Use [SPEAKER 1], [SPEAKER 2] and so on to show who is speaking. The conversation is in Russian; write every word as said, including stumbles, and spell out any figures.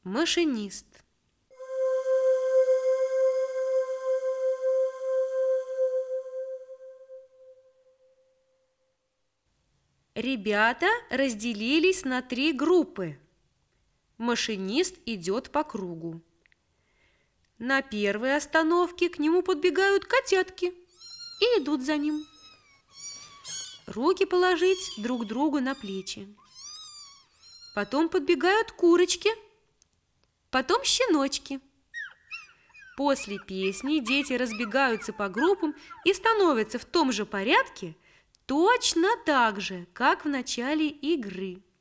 [SPEAKER 1] Машинист. Ребята разделились на три группы. Машинист идет по кругу. На первой остановке к нему подбегают котятки и идут за ним. Руки положить друг другу на плечи. Потом подбегают курочки, потом щеночки. После песни дети разбегаются по группам и становятся в том же порядке, точно так же, как в начале игры.